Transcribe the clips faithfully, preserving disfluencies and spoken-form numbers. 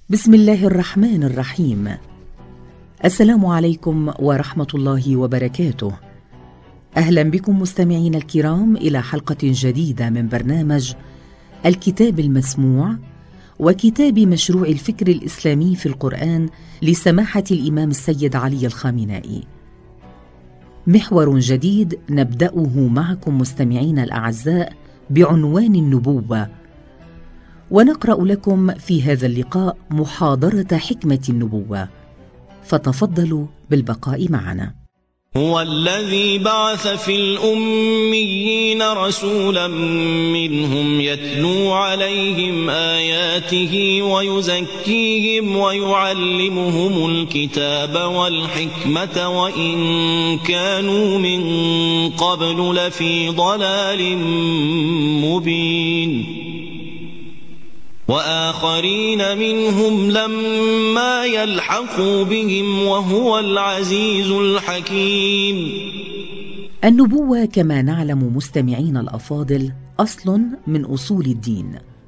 بسم الله الرحمن الرحيم. السلام عليكم ورحمة الله وبركاته. أهلا بكم مستمعين الكرام إلى حلقة جديدة من برنامج الكتاب المسموع وكتاب مشروع الفكر الإسلامي في القرآن لسماحة الإمام السيد علي الخامنائي. محور جديد نبدأه معكم مستمعين الأعزاء بعنوان النبوة، ونقرأ لكم في هذا اللقاء محاضرة حكمة النبوة، فتفضلوا بالبقاء معنا. هو الذي بعث في الأميين رسولا منهم يتلو عليهم آياته ويزكيهم ويعلمهم الكتاب والحكمة وإن كانوا من قبل لفي ضلال مبين، وآخرين منهم لما يلحقوا بهم وهو العزيز الحكيم. النبوة كما نعلم مستمعين الأفاضل أصل من أصول الدين،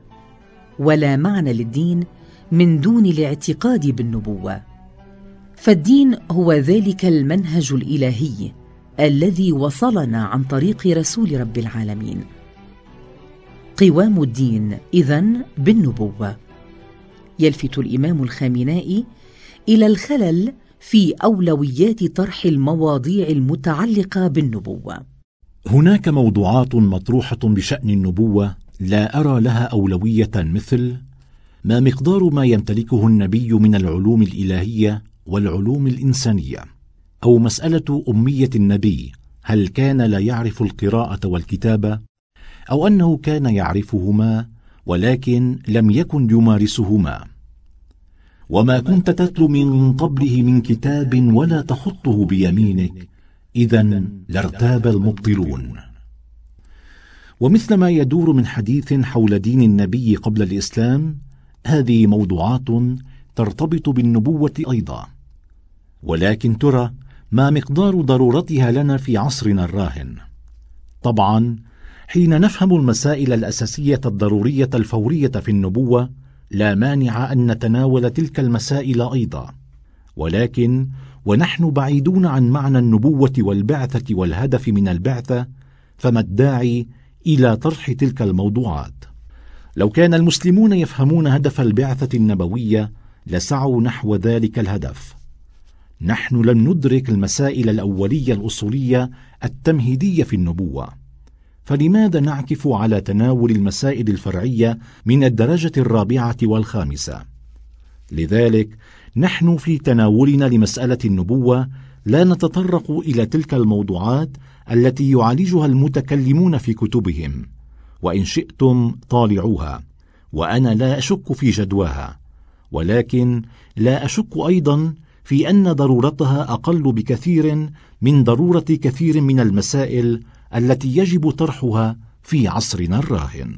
ولا معنى للدين من دون الاعتقاد بالنبوة، فالدين هو ذلك المنهج الإلهي الذي وصلنا عن طريق رسول رب العالمين. قوام الدين إذن بالنبوة. يلفت الإمام الخامنائي إلى الخلل في أولويات طرح المواضيع المتعلقة بالنبوة. هناك موضوعات مطروحة بشأن النبوة لا أرى لها أولوية، مثل ما مقدار ما يمتلكه النبي من العلوم الإلهية والعلوم الإنسانية، أو مسألة أمية النبي، هل كان لا يعرف القراءة والكتابة، أو أنه كان يعرفهما ولكن لم يكن يمارسهما. وما كنت تتلو من قبله من كتاب ولا تخطه بيمينك إذن لارتاب المبطلون. ومثل ما يدور من حديث حول دين النبي قبل الإسلام، هذه موضوعات ترتبط بالنبوة أيضا، ولكن ترى ما مقدار ضرورتها لنا في عصرنا الراهن. طبعا حين نفهم المسائل الأساسية الضرورية الفورية في النبوة لا مانع أن نتناول تلك المسائل أيضا، ولكن ونحن بعيدون عن معنى النبوة والبعثة والهدف من البعثة، فما الداعي إلى طرح تلك الموضوعات؟ لو كان المسلمون يفهمون هدف البعثة النبوية لسعوا نحو ذلك الهدف. نحن لم ندرك المسائل الأولية الأصولية التمهيدية في النبوة، فلماذا نعكف على تناول المسائل الفرعية من الدرجة الرابعة والخامسة؟ لذلك نحن في تناولنا لمسألة النبوة لا نتطرق إلى تلك الموضوعات التي يعالجها المتكلمون في كتبهم، وإن شئتم طالعوها، وأنا لا أشك في جدواها، ولكن لا أشك أيضا في أن ضرورتها أقل بكثير من ضرورة كثير من المسائل التي يجب طرحها في عصرنا الراهن.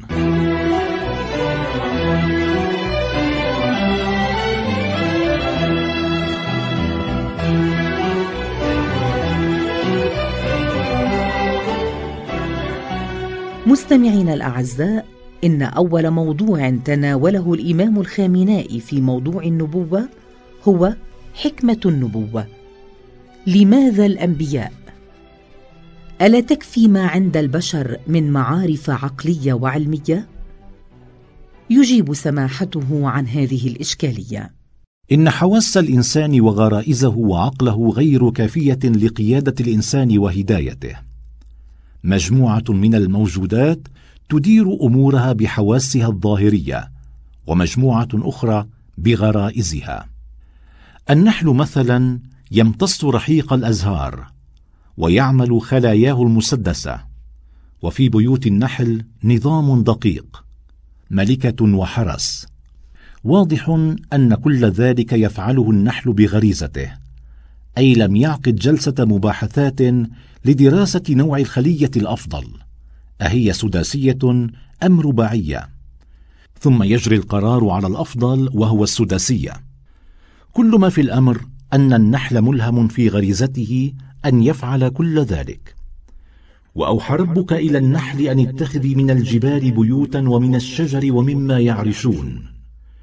مستمعين الأعزاء، إن أول موضوع تناوله الإمام الخامنائي في موضوع النبوة هو حكمة النبوة. لماذا الأنبياء؟ ألا تكفي ما عند البشر من معارف عقلية وعلمية؟ يجيب سماحته عن هذه الإشكالية. إن حواس الإنسان وغرائزه وعقله غير كافية لقيادة الإنسان وهدايته. مجموعة من الموجودات تدير أمورها بحواسها الظاهرية، ومجموعة أخرى بغرائزها. النحل مثلا يمتص رحيق الأزهار ويعمل خلاياه المسدسة، وفي بيوت النحل نظام دقيق، ملكة وحرس. واضح أن كل ذلك يفعله النحل بغريزته، أي لم يعقد جلسة مباحثات لدراسة نوع الخلية الأفضل، أهي سداسية أم رباعية، ثم يجري القرار على الأفضل وهو السداسية. كل ما في الأمر أن النحل ملهم في غريزته أن يفعل كل ذلك. وأوحى ربك إلى النحل أن اتخذي من الجبال بيوتا ومن الشجر ومما يعرشون،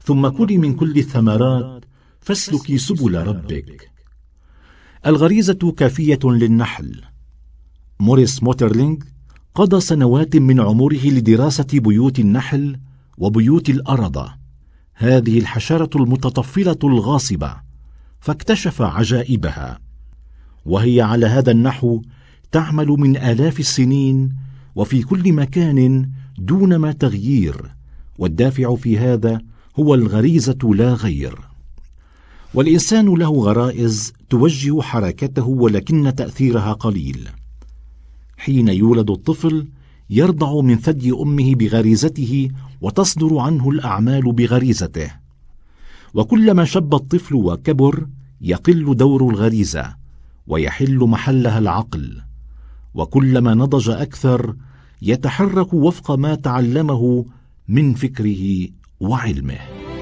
ثم كلي من كل الثمرات فاسلكي سبل ربك. الغريزة كافية للنحل. موريس موترلينج قضى سنوات من عمره لدراسة بيوت النحل وبيوت الأرضة، هذه الحشرة المتطفلة الغاصبة، فاكتشف عجائبها، وهي على هذا النحو تعمل من آلاف السنين وفي كل مكان دون ما تغيير، والدافع في هذا هو الغريزة لا غير. والإنسان له غرائز توجه حركته ولكن تأثيرها قليل. حين يولد الطفل يرضع من ثدي أمه بغريزته وتصدر عنه الأعمال بغريزته، وكلما شب الطفل وكبر يقل دور الغريزة ويحل محلها العقل، وكلما نضج أكثر يتحرك وفق ما تعلمه من فكره وعلمه.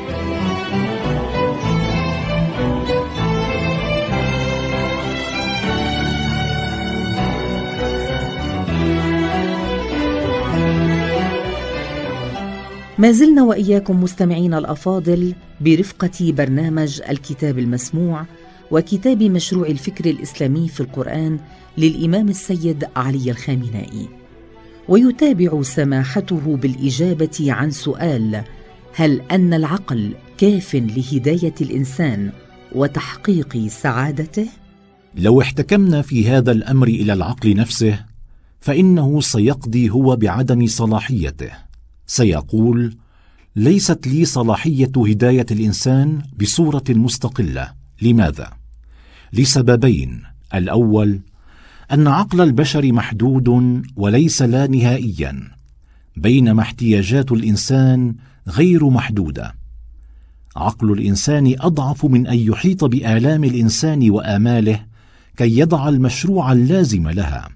ما زلنا وإياكم مستمعين الأفاضل برفقة برنامج الكتاب المسموع وكتاب مشروع الفكر الإسلامي في القرآن للإمام السيد علي الخامنائي، ويتابع سماحته بالإجابة عن سؤال: هل أن العقل كاف لهداية الإنسان وتحقيق سعادته؟ لو احتكمنا في هذا الأمر إلى العقل نفسه فإنه سيقضي هو بعدم صلاحيته. سيقول: ليست لي صلاحية هداية الإنسان بصورة مستقلة. لماذا؟ لسببين: الأول أن عقل البشر محدود وليس لا نهائيا، بينما احتياجات الإنسان غير محدودة. عقل الإنسان أضعف من أن يحيط بآلام الإنسان وآماله كي يضع المشروع اللازم لها.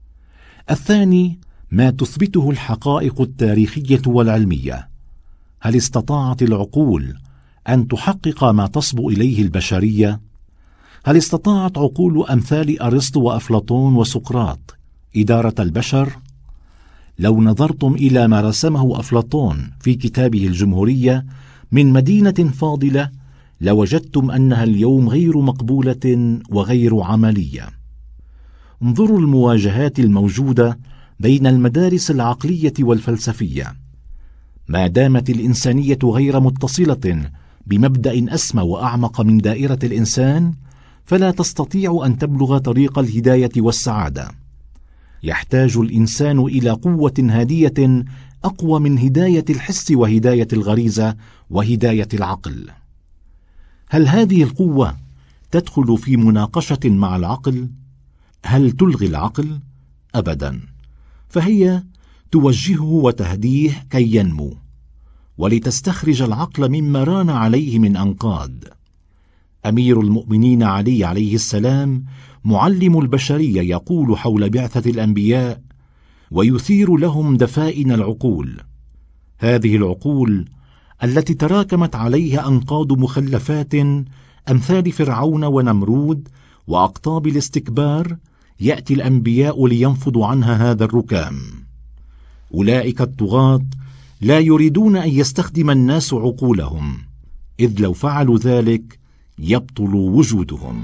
الثاني ما تثبته الحقائق التاريخية والعلمية. هل استطاعت العقول أن تحقق ما تصبو إليه البشرية؟ هل استطاعت عقول أمثال أرسطو وأفلاطون وسقراط إدارة البشر؟ لو نظرتم إلى ما رسمه أفلاطون في كتابه الجمهورية من مدينة فاضلة لوجدتم أنها اليوم غير مقبولة وغير عملية. انظروا المواجهات الموجودة بين المدارس العقلية والفلسفية. ما دامت الإنسانية غير متصلة بمبدأ أسمى وأعمق من دائرة الإنسان فلا تستطيع أن تبلغ طريق الهداية والسعادة. يحتاج الإنسان إلى قوة هادية أقوى من هداية الحس وهداية الغريزة وهداية العقل. هل هذه القوة تدخل في مناقشة مع العقل؟ هل تلغي العقل؟ أبدا، فهي توجهه وتهديه كي ينمو ولتستخرج العقل مما ران عليه من أنقاض. أمير المؤمنين علي عليه السلام معلم البشرية يقول حول بعثة الأنبياء: ويثير لهم دفائن العقول. هذه العقول التي تراكمت عليها أنقاض مخلفات أمثال فرعون ونمرود وأقطاب الاستكبار، يأتي الأنبياء لينفضوا عنها هذا الركام. أولئك الطغاة لا يريدون أن يستخدم الناس عقولهم، إذ لو فعلوا ذلك يبطل وجودهم.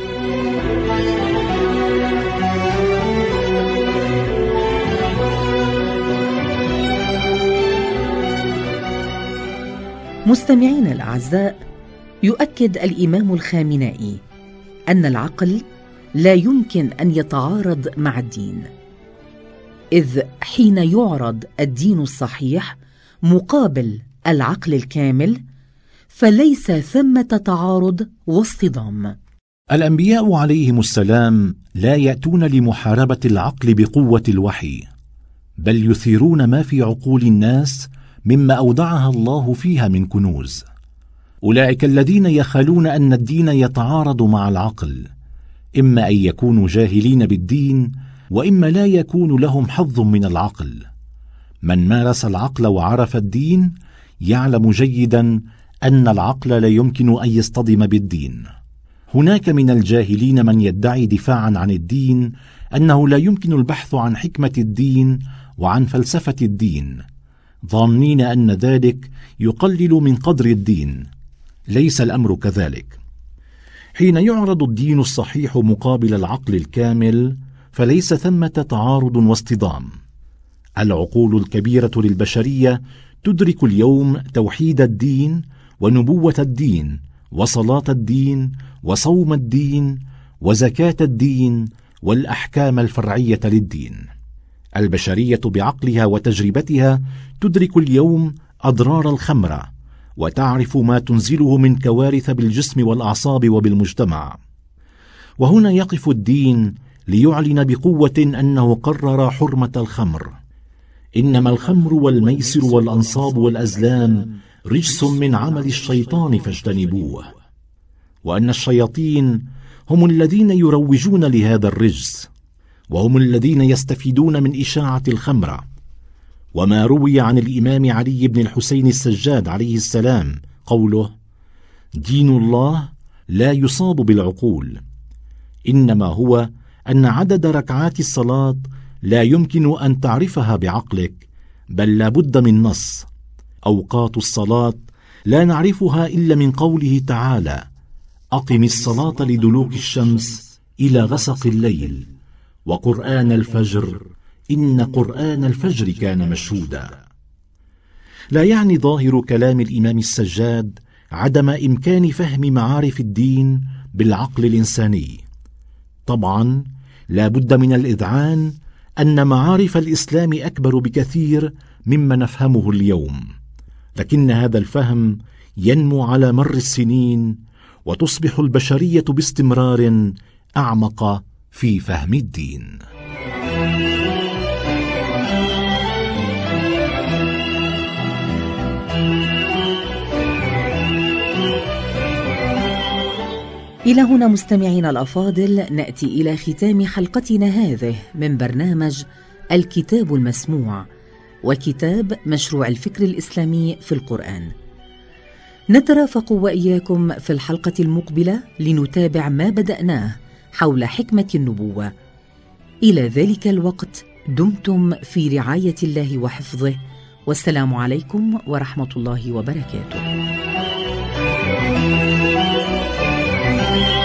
مستمعين الأعزاء، يؤكد الإمام الخامنائي أن العقل لا يمكن أن يتعارض مع الدين، إذ حين يعرض الدين الصحيح مقابل العقل الكامل فليس ثمة تعارض واصطدام. الأنبياء عليهم السلام لا يأتون لمحاربة العقل بقوة الوحي، بل يثيرون ما في عقول الناس مما أودعها الله فيها من كنوز. أولئك الذين يخالون أن الدين يتعارض مع العقل إما أن يكونوا جاهلين بالدين، وإما لا يكون لهم حظ من العقل. من مارس العقل وعرف الدين يعلم جيدا أن العقل لا يمكن أن يصطدم بالدين. هناك من الجاهلين من يدعي دفاعا عن الدين أنه لا يمكن البحث عن حكمة الدين وعن فلسفة الدين، ظانين أن ذلك يقلل من قدر الدين. ليس الأمر كذلك. حين يعرض الدين الصحيح مقابل العقل الكامل فليس ثمة تعارض واصطدام. العقول الكبيرة للبشرية تدرك اليوم توحيد الدين ونبوة الدين وصلاة الدين وصوم الدين وزكاة الدين والأحكام الفرعية للدين. البشرية بعقلها وتجربتها تدرك اليوم أضرار الخمرة وتعرف ما تنزله من كوارث بالجسم والأعصاب وبالمجتمع. وهنا يقف الدين ليعلن بقوة أنه قرر حرمة الخمر. إنما الخمر والميسر والأنصاب والأزلام رجس من عمل الشيطان فاجتنبوه. وأن الشياطين هم الذين يروجون لهذا الرجس، وهم الذين يستفيدون من إشاعة الخمرة. وما روي عن الإمام علي بن الحسين السجاد عليه السلام قوله: دين الله لا يصاب بالعقول، إنما هو أن عدد ركعات الصلاة لا يمكن أن تعرفها بعقلك، بل لا بد من نص. أوقات الصلاة لا نعرفها إلا من قوله تعالى: أقم الصلاة لدلوك الشمس إلى غسق الليل وقرآن الفجر إن قرآن الفجر كان مشهودا. لا يعني ظاهر كلام الإمام السجاد عدم إمكان فهم معارف الدين بالعقل الإنساني. طبعا لا بد من الإذعان أن معارف الإسلام أكبر بكثير مما نفهمه اليوم، لكن هذا الفهم ينمو على مر السنين، وتصبح البشرية باستمرار أعمق في فهم الدين. إلى هنا مستمعينا الأفاضل نأتي إلى ختام حلقتنا هذه من برنامج الكتاب المسموع، وكتاب مشروع الفكر الإسلامي في القرآن. نترافق وإياكم في الحلقة المقبلة لنتابع ما بدأناه حول حكمة النبوة. إلى ذلك الوقت دمتم في رعاية الله وحفظه، والسلام عليكم ورحمة الله وبركاته.